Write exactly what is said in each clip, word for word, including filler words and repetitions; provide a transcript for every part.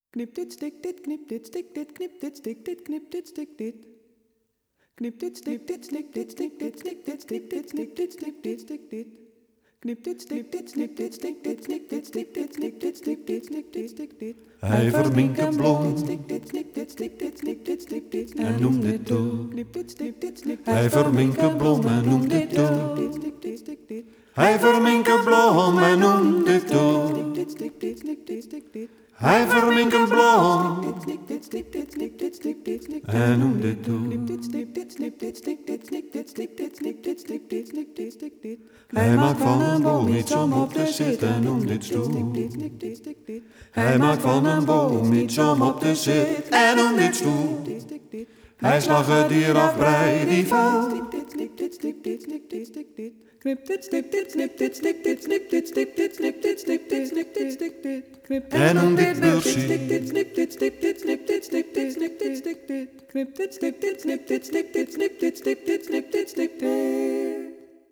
Knip dit, stik dit, knip dit, stik dit, knip dit, stik dit, knip dit, stik dit. Knip dit, stik dit, snik dit, stik dit, snik dit, stik dit, snik dit, snik dit, stik dit. Knip dit, stik dit, snik dit, stik dit, snik dit, stik dit, snik dit, snik dit, snik dit, stik dit. Hij verminkt blom en noemt dit toe. Hij verminkt blom en noemt dit toe. Hij verminkt blom en noemt dit toe. Hij verminkt blom en noemt dit toe. Hij maakt van een boom iets om op te zitten en noemt dit stoel. Hij maakt van een boom iets om op te zitten en noemt dit stoel. Hij slag het dier af, brei die valt. Knip dit, stik dit, snip dit, stik dit, snip dit, stik dit, snip dit, stik dit, snik dit, stik dit. En noem dit beursie. Stik dit, snip dit, stik dit, snip dit, stik dit, snik dit, stik dit. Knip dit, stik dit, snip dit, stik dit, snip dit, stik dit, snip dit, stik dit.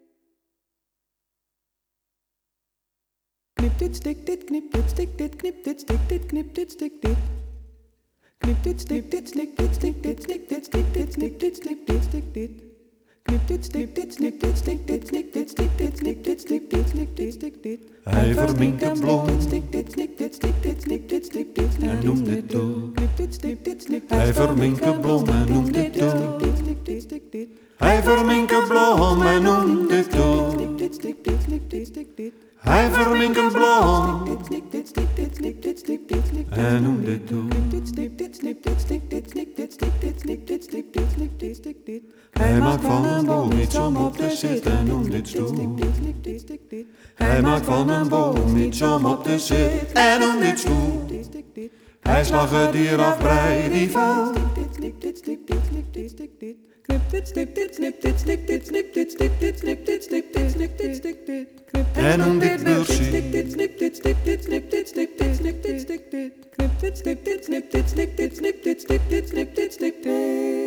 Knip dit, stik dit, knip dit, stik dit, knip dit, stik dit, knip dit, stik dit. Knip dit, stik dit, snik dit, stik dit, snik dit, stik dit, snik dit, snik dit, stik dit. Knip dit, stik dit, snik dit, stik dit, snik dit, stik dit, snik dit, stik dit, snik dit, stik dit. Hij verminkt het blom Stik dit, snik dit, stik dit, snik dit, stik dit, snik en dit, noemt dit toe. knip dit, stik dit, snik dit. Hij verminkt het blom en noemt dit toe. Stik dit, stik dit. Hij verminkt het blom en noemt dit toe. Stik dit, stik dit, snik dit, stik dit. Hij verminkt het blom Snik dit, stik dit, snik dit, snik dit, snik dit. en noemt dit toe. Dit, snip dit, snip dit, snik dit, snik dit, snik dit, snik dit, snik dit, snik dit, snik dit. Hij maakt van een boom iets om op te zitten en noemt dit stoel. Snik dit, snik dit. Hij maakt van een boom iets om op te zitten en noemt dit stoel. Hij slag het dier af, brei die valt. Snik dit, snik dit, snik dit, snik dit. Knip dit, snip dit, snip dit, snik dit, snip dit, snik dit, snip dit, snik dit, snik dit, snik dit. En noem dit beursie. Snik dit, snip dit, snik dit, snip dit, snik dit, snik dit, snik dit. Knip dit, snip dit, snip dit, snik dit, snip dit, snik dit, snip dit, snik dit.